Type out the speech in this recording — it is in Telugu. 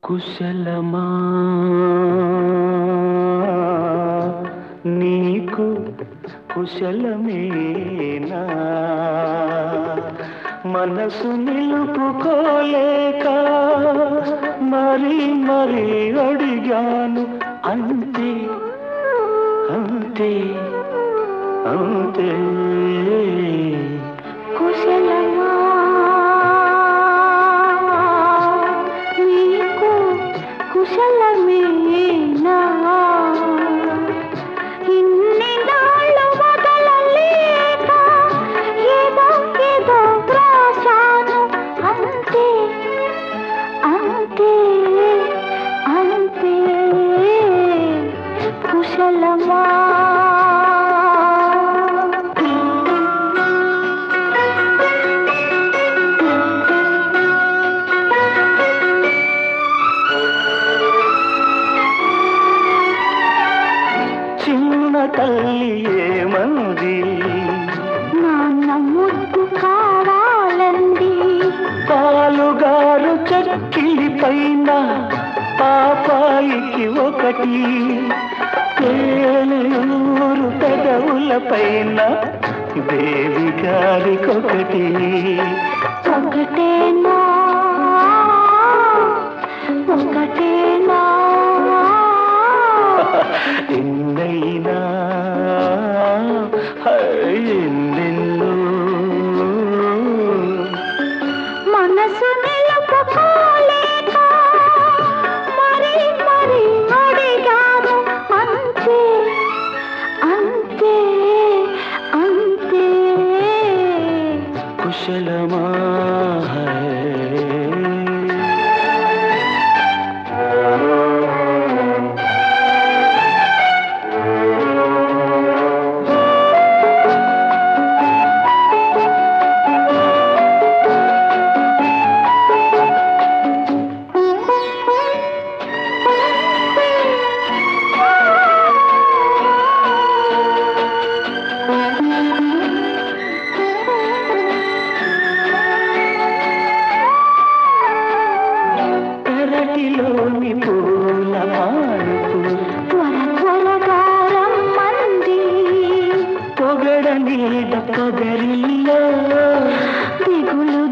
కుశలమా నీకు కుశలమేనా మనసు నిలుపుకోలేక మరి మరి అడిగాను అంతే అంతే అంతే కుశలమా నీకు కుశలమేనా ఇన్ని నాళ్ళు వదలలేక ఏదో ఏదో రాశాను అంతే అంతే అంతే కుశలమా చిన్న తల్లి ఏమంది నాన్న ముద్దు కావాలండి పాలుగారు చక్కిలి పైన పాపాయికి ఒకటి తేనెయూరు పెదవుల పైన దేవి గారికొకటి ఒకటేనా ఒకటేనా ఎన్నైనా ఎన్నెన్నో మనసు నిలుపుకోలేక మరి మరి అడిగాను అంతే అంతే అంతే కుశలమా పెరటిలోని పూల మానుపు త్వర త్వరగా రమ్మంది పొగడ నీడ పొగరిల్లో దిగులు